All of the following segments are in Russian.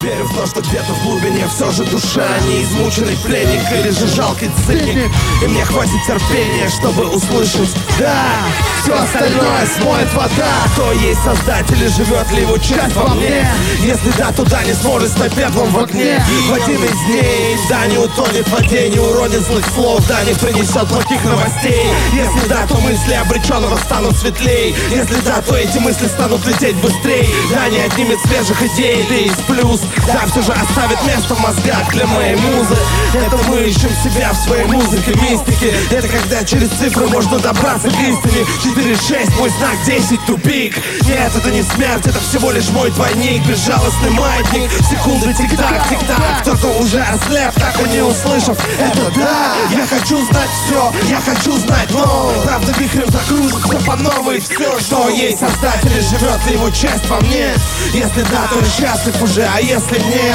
Верю в то, что где-то в глубине все же душа не измученный пленник или же жалкий циник. И мне хватит терпения, чтобы услышать: да, все остальное смоет вода. Кто есть создатель и живет ли его часть во мне? Если да, то да, не сможет стать пеплом в огне. В один из дней да не утонет в воде, не уронит злых слов, да не принесет плохих новостей. Если да, то мысли обреченного станут светлей. Если да, то эти мысли станут лететь быстрей. Да, не отнимет свежих идей, да есть плюс. Да, все же оставит место в мозгах для моей музы. Это мы ищем себя в своей музыке, мистике. Это когда через цифры можно добраться к истине. 4-6, мой знак, 10, тупик. Нет, это не смерть, это всего лишь мой двойник. Безжалостный маятник, секунды тик-так, тик-так. Кто-то уже ослеп, так и не услышав это да. Я хочу знать все, я хочу знать, но правда вихрем закружится по новой. Все, что есть создатель и живет ли его часть во мне? Если да, то я счастлив уже, а если нет?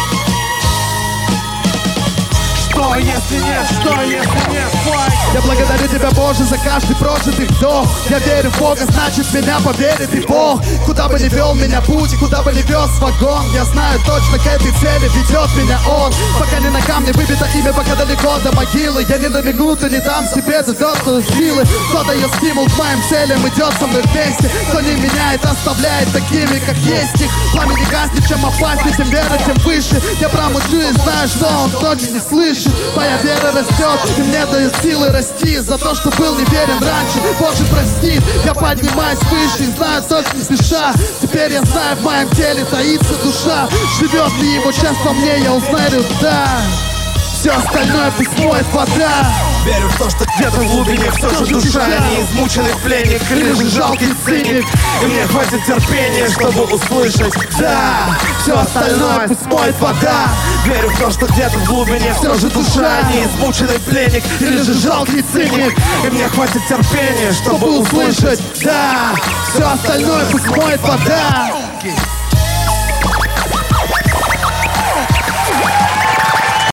Что если нет, что если нет, я благодарю тебя, Боже, за каждый прожитый вдох. Я верю в Бога, значит меня поверит и Бог. Куда бы ни вел меня путь, куда бы ни вез вагон, я знаю точно, к этой цели ведет меня Он. Пока не на камне выбито имя, пока далеко до могилы, я ни на минуту не дам себе задаться силы. Кто дает стимул к моим целям, идет со мной вместе. Кто не меняет, оставляет такими, как есть их. Пламя не гаснет, чем опаснее, тем вера, тем выше. Я промолчу и знаю, что Он точно не слышит. Моя вера растет, и мне дают силы расти. За то, что был неверен раньше, Боже, прости. Я поднимаюсь выше и знаю только не спеша. Теперь я знаю, в моем теле таится душа. Живет ли его часть во мне, я узнаю, да. Все остальное пусть смоет вода. Верю в то, что где-то в глубине все же душа не измученный пленник или же жалкий циник. И мне хватит терпения, чтобы услышать: да, все остальное пусть смоет вода. Верю в то, что где-то в глубине все же душа не измученный пленник или же жалкий циник. И мне хватит терпения, чтобы услышать: да, все остальное пусть смоет вода.